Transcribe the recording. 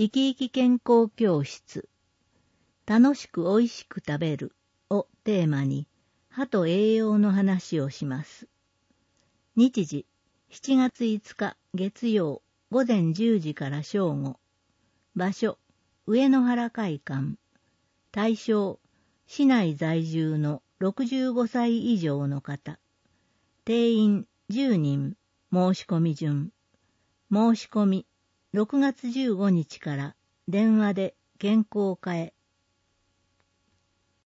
生き生き健康教室、楽しくおいしく食べるをテーマに、歯と栄養の話をします。日時、7月5日月曜午前10時から正午。場所、上野原会館。対象、市内在住の65歳以上の方。定員10人、申し込み順。申し込み、6月15日から電話で健康課へ